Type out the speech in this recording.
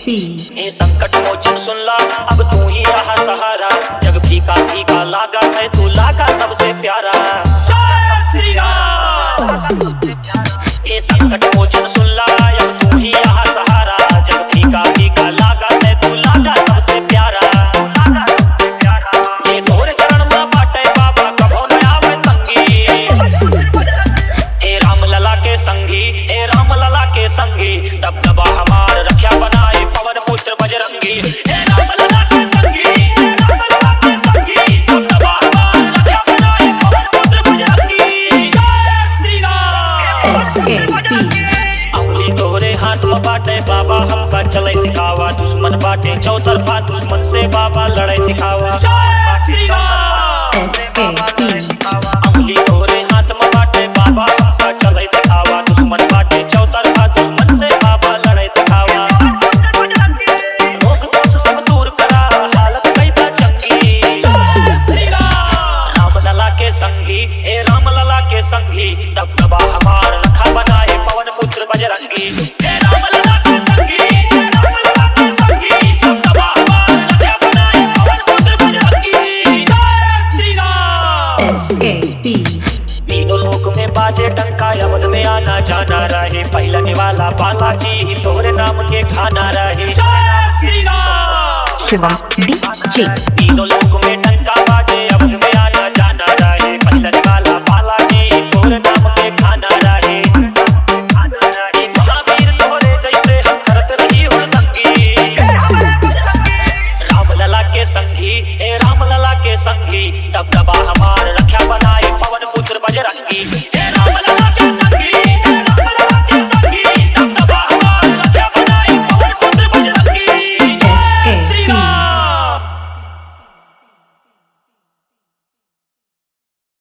ये संकट मोचन सुन ला, अब तू ही रहा सहारा। जग फीका फीका लागा है, तू लागा सबसे प्यारा। श्री राम। ये संकट मोचन सुन ला, अब तू ही रहा सहारा। जग फीका फीका लागा है, तू लागा सबसे प्यारा। ये तोरे चरण में बाटे बाबा, कभो न आवे तंगी। हे राम लला के संगी, हे राम लला के संगी, दबदबा हमार रक्षा बनाए पवन पुत्र बजरंगी। हे राम लला के संगी, हे राम लला के संगी, दबदबा हमार रक्षा बनाए पवन पुत्र बजरंगी। श्री राम। अंगुली तोरे हाथ में बाटे बाबा, हमका चले सिखावा। दुश्मन बाटे चौतरफा, दुश्मन से बाबा लड़ाई सिखावा। श्री राम। अंगुली तोरे हाथ में बाटे बाबा, हमका चले सिखावा। दुश्मन बाटे चौतरफा, दुश्मन से बाबा लड़ाई सिखावा। रोग दोष सब दूर करा, हालत कैदा चंगी। श्री राम लला के संगी, हे राम लला के संगी, दबदबा हमार रखा बनाए पवन पुत्र बजरंगी। हे राम लला के संगी, हे राम लला के संगी, दबदबा हमार रखा बनाए पवन पुत्र बजरंगी। श्री राम। तीनों लोक में बाजे टंका, अवध में आना जाना रहे। पहलने वाला बालाजी, तोहरे नाम के खाना रहे। श्री राम। शिवम डीजे। तीनों लोक में टंका